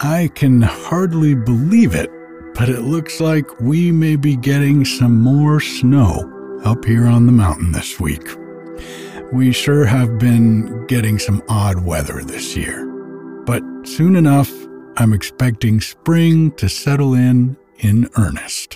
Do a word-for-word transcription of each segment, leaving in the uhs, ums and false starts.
I can hardly believe it, but it looks like we may be getting some more snow up here on the mountain this week. We sure have been getting some odd weather this year, but soon enough, I'm expecting spring to settle in in earnest.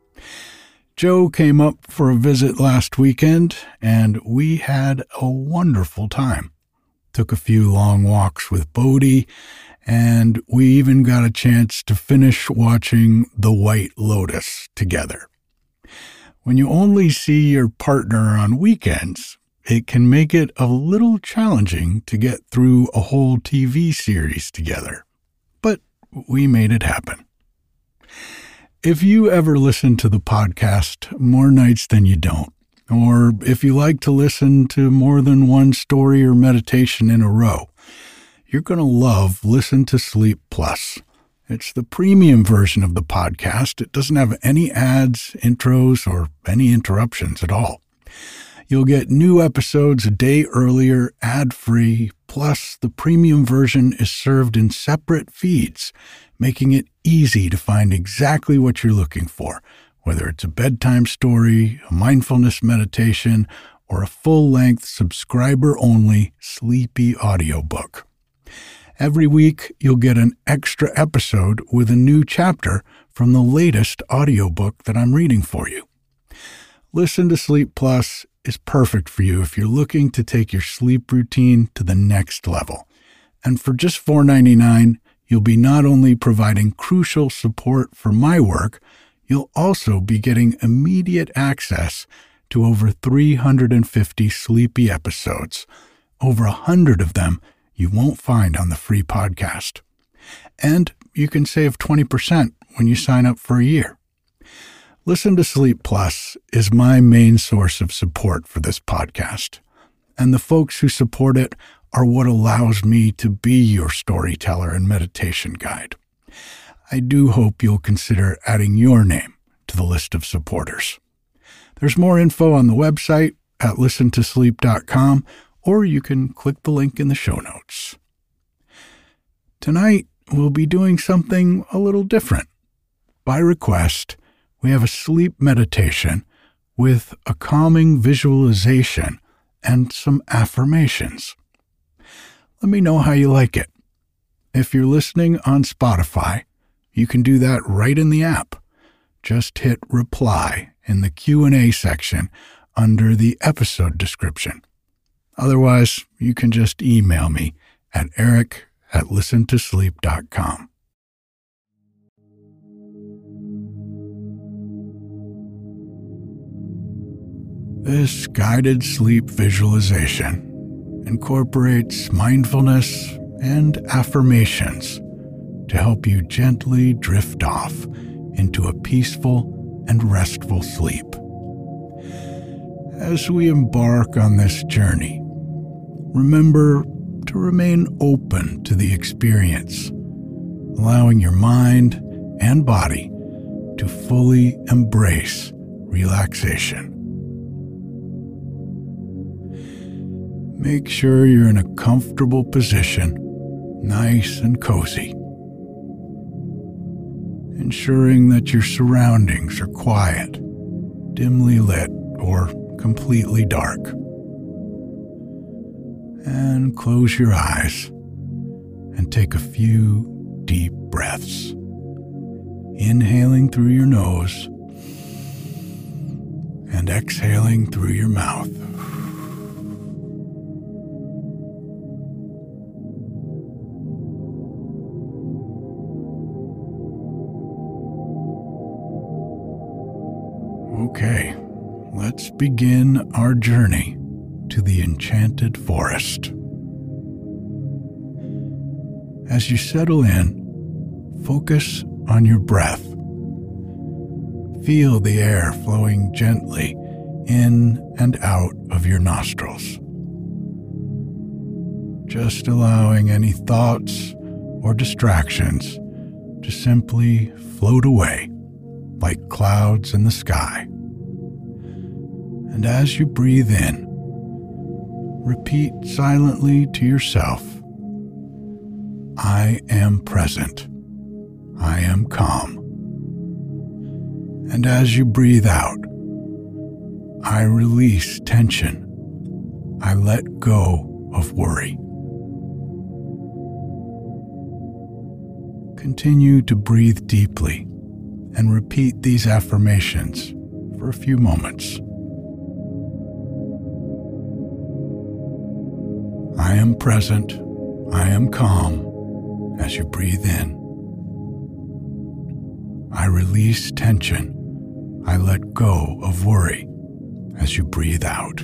Joe came up for a visit last weekend, and we had a wonderful time. Took a few long walks with Bodhi, and we even got a chance to finish watching The White Lotus together. When you only see your partner on weekends, it can make it a little challenging to get through a whole T V series together. But we made it happen. If you ever listen to the podcast more nights than you don't, or if you like to listen to more than one story or meditation in a row, you're going to love Listen to Sleep Plus. It's the premium version of the podcast. It doesn't have any ads, intros, or any interruptions at all. You'll get new episodes a day earlier, ad-free, plus the premium version is served in separate feeds, making it easy to find exactly what you're looking for, whether it's a bedtime story, a mindfulness meditation, or a full-length, subscriber-only, sleepy audiobook. Every week, you'll get an extra episode with a new chapter from the latest audiobook that I'm reading for you. Listen to Sleep Plus is perfect for you if you're looking to take your sleep routine to the next level. And for just four dollars and ninety-nine cents, you'll be not only providing crucial support for my work, you'll also be getting immediate access to over three hundred fifty sleepy episodes, over one hundred of them you won't find on the free podcast. And you can save twenty percent when you sign up for a year. Listen to Sleep Plus is my main source of support for this podcast, and the folks who support it are what allows me to be your storyteller and meditation guide. I do hope you'll consider adding your name to the list of supporters. There's more info on the website at listen to sleep dot com, or you can click the link in the show notes. Tonight, we'll be doing something a little different. By request, we have a sleep meditation with a calming visualization and some affirmations. Let me know how you like it. If you're listening on Spotify, you can do that right in the app. Just hit reply in the Q and A section under the episode description. Otherwise, you can just email me at eric at listen to sleep dot com. This guided sleep visualization incorporates mindfulness and affirmations to help you gently drift off into a peaceful and restful sleep. As we embark on this journey, remember to remain open to the experience, allowing your mind and body to fully embrace relaxation. Make sure you're in a comfortable position, nice and cozy, ensuring that your surroundings are quiet, dimly lit, or completely dark. And close your eyes and take a few deep breaths, inhaling through your nose and exhaling through your mouth. Okay, let's begin our journey to the enchanted forest. As you settle in, focus on your breath. Feel the air flowing gently in and out of your nostrils. Just allowing any thoughts or distractions to simply float away like clouds in the sky. And as you breathe in, repeat silently to yourself, I am present I am calm. And as you breathe out, I release tension. I let go of worry. Continue to breathe deeply and repeat these affirmations for a few moments. I am present. I am calm as you breathe in. I release tension. I let go of worry as you breathe out.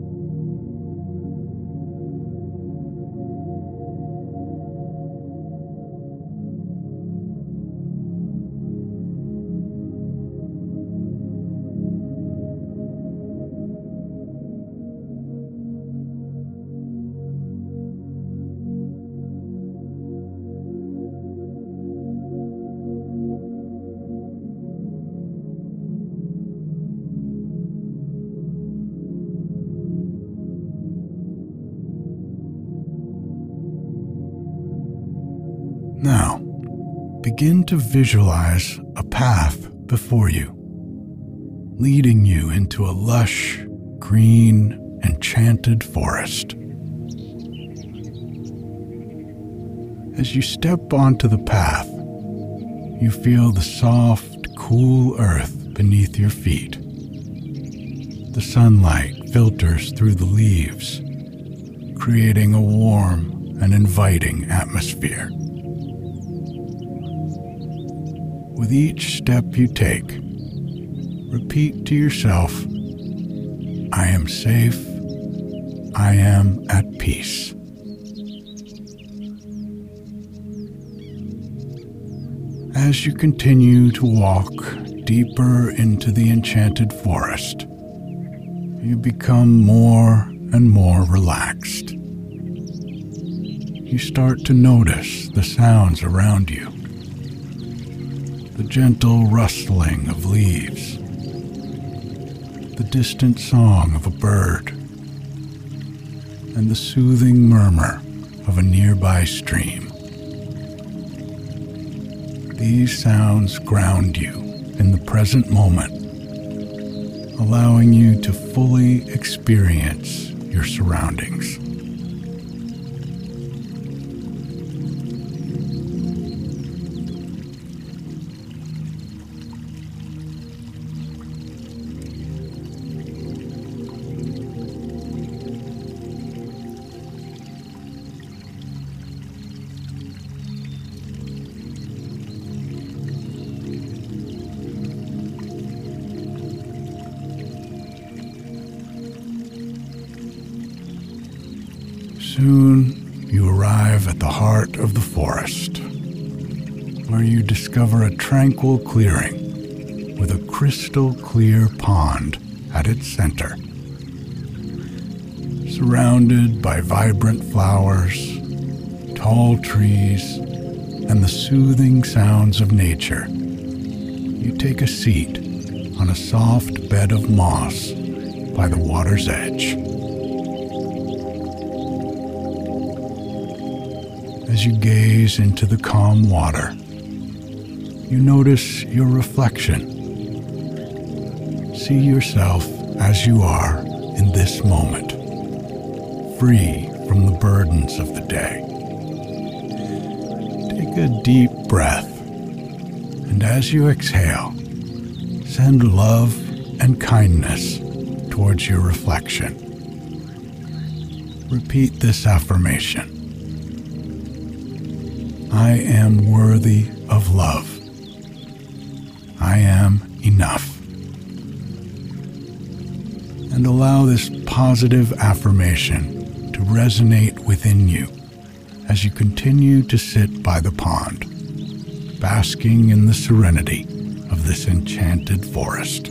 Now, begin to visualize a path before you, leading you into a lush, green, enchanted forest. As you step onto the path, you feel the soft, cool earth beneath your feet. The sunlight filters through the leaves, creating a warm and inviting atmosphere. With each step you take, repeat to yourself, I am safe, I am at peace. As you continue to walk deeper into the enchanted forest, you become more and more relaxed. You start to notice the sounds around you. The gentle rustling of leaves, the distant song of a bird, and the soothing murmur of a nearby stream. These sounds ground you in the present moment, allowing you to fully experience your surroundings. Soon you arrive at the heart of the forest, where you discover a tranquil clearing with a crystal clear pond at its center. Surrounded by vibrant flowers, tall trees, and the soothing sounds of nature, you take a seat on a soft bed of moss by the water's edge. As you gaze into the calm water, you notice your reflection. See yourself as you are in this moment, free from the burdens of the day. Take a deep breath, and as you exhale, send love and kindness towards your reflection. Repeat this affirmation. I am worthy of love. I am enough. And allow this positive affirmation to resonate within you as you continue to sit by the pond, basking in the serenity of this enchanted forest.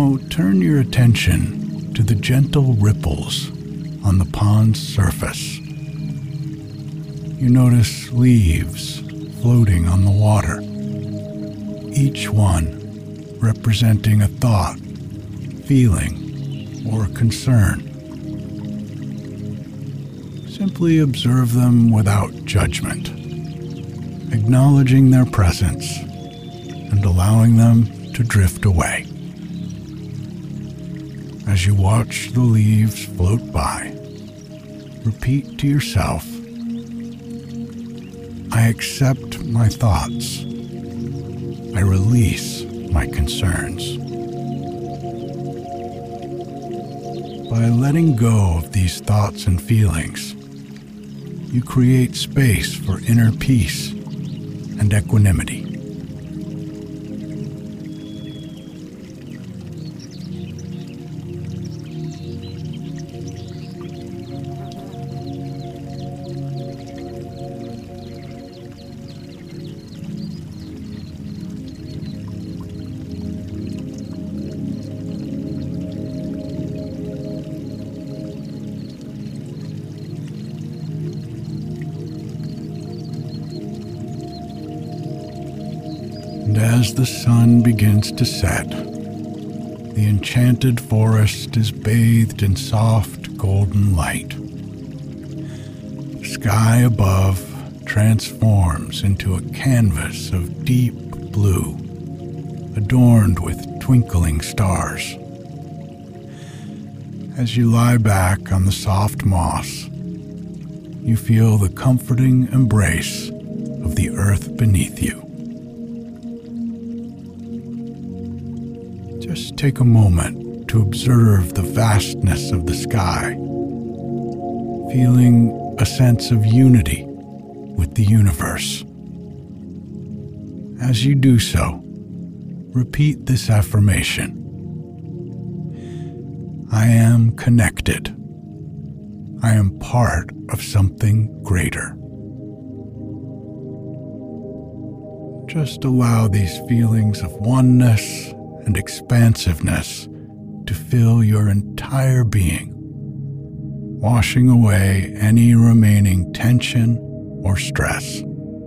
Now turn your attention to the gentle ripples on the pond's surface. You notice leaves floating on the water, each one representing a thought, feeling, or concern. Simply observe them without judgment, acknowledging their presence and allowing them to drift away. As you watch the leaves float by, repeat to yourself, I accept my thoughts. I release my concerns. By letting go of these thoughts and feelings, you create space for inner peace and equanimity. And as the sun begins to set, the enchanted forest is bathed in soft golden light. The sky above transforms into a canvas of deep blue, adorned with twinkling stars. As you lie back on the soft moss, you feel the comforting embrace of the earth beneath you. Just take a moment to observe the vastness of the sky, feeling a sense of unity with the universe. As you do so, repeat this affirmation. I am connected. I am part of something greater. Just allow these feelings of oneness and expansiveness to fill your entire being, washing away any remaining tension or stress.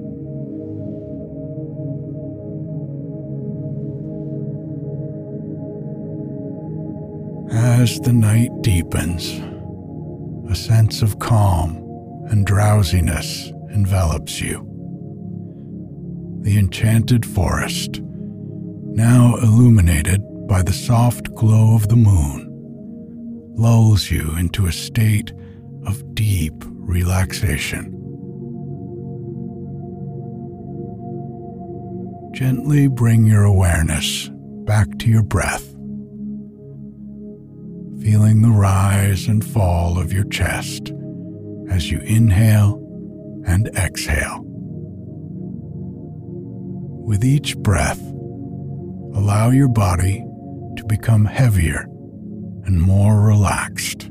As the night deepens, a sense of calm and drowsiness envelops you. The enchanted forest, now illuminated by the soft glow of the moon, lulls you into a state of deep relaxation. Gently bring your awareness back to your breath, feeling the rise and fall of your chest as you inhale and exhale. With each breath, allow your body to become heavier and more relaxed.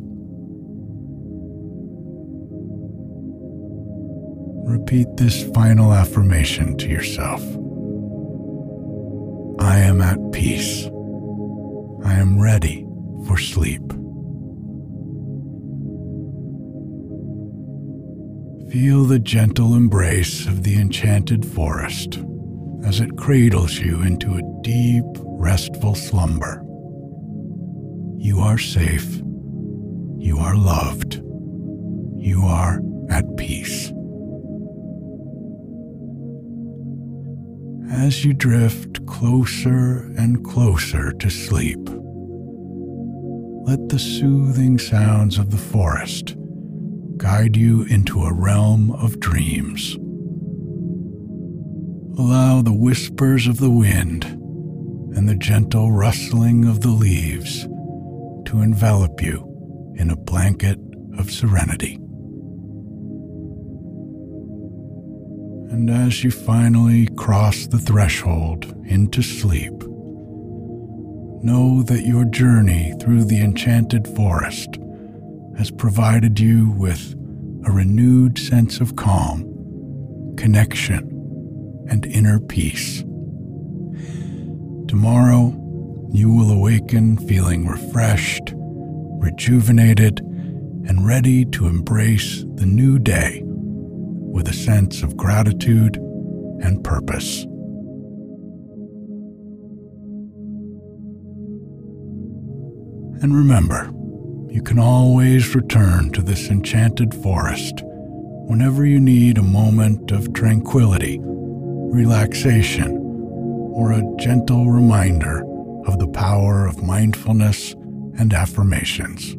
Repeat this final affirmation to yourself. I am at peace. I am ready for sleep. Feel the gentle embrace of the enchanted forest as it cradles you into a deep, restful slumber. You are safe. You are loved. You are at peace. As you drift closer and closer to sleep, let the soothing sounds of the forest guide you into a realm of dreams. Allow the whispers of the wind and the gentle rustling of the leaves to envelop you in a blanket of serenity. And as you finally cross the threshold into sleep, know that your journey through the enchanted forest has provided you with a renewed sense of calm, connection, and inner peace. Tomorrow, you will awaken feeling refreshed, rejuvenated, and ready to embrace the new day with a sense of gratitude and purpose. And remember, you can always return to this enchanted forest whenever you need a moment of tranquility, relaxation, or a gentle reminder of the power of mindfulness and affirmations.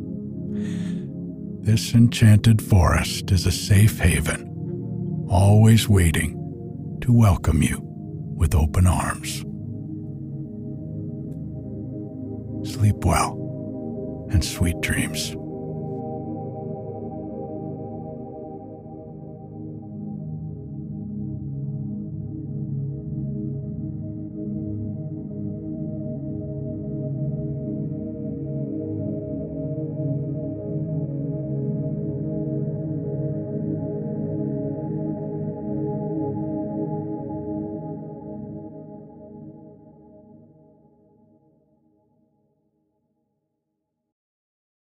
This enchanted forest is a safe haven, always waiting to welcome you with open arms. Sleep well and sweet dreams.